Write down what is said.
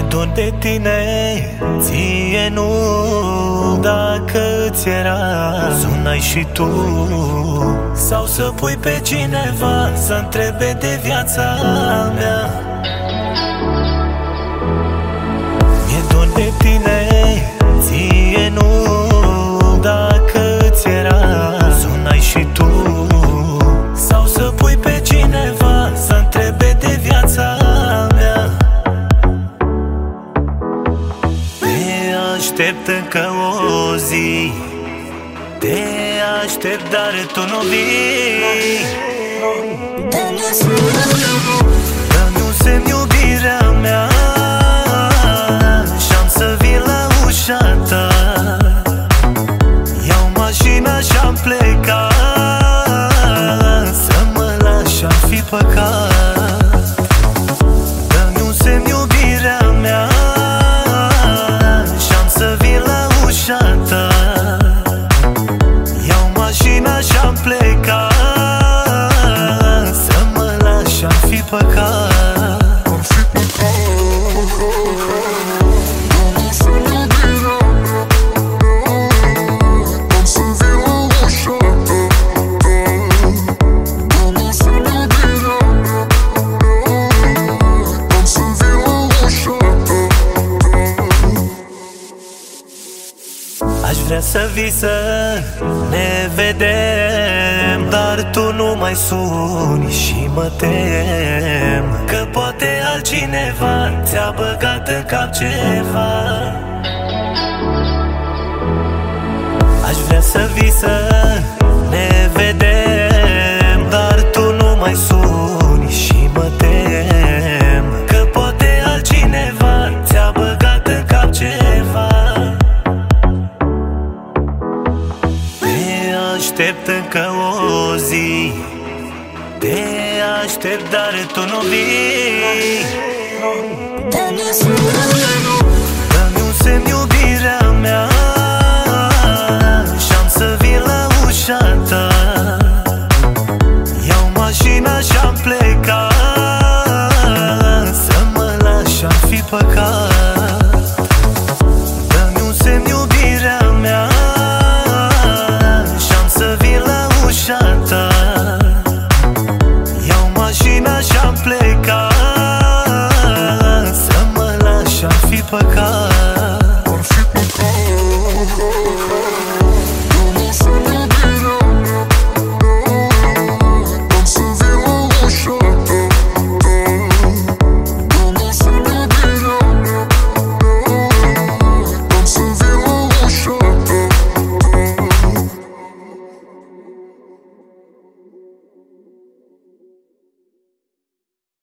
dor de tine, ție nu. Dacă ți era, sunai și tu. Sau să pui pe cineva să întrebe de viața mea. Mi-e dor de tine, ție nu. Dacă ți era, sunai și tu. Sau să pui pe cineva să întrebe de viața mea. Te aștept încă o zi, te aștept, dar tu nu vii. Dă-mi un semn, iubirea mea, și-am să vin la ușa ta. Iau mașina și-am plecat, să mă lași ar fi păcat. Dă-mi un semn, iubirea mea, și-am să vin la ușa ta. Iau mașina și-am plecat, să mă lași ar fi păcat. Aș vrea să vii să ne vedem, dar tu nu mai suni și mă tem că poate altcineva ți-a băgat în cap ceva. Aș vrea să vii să ne vedem, dar tu nu mai suni și mă tem că poate altcineva ți-a băgat în cap ceva. Aștept încă o zi, te aștept, dar tu nu vii. Dă-mi un semn, iubirea mea, și-am să vin la ușa ta.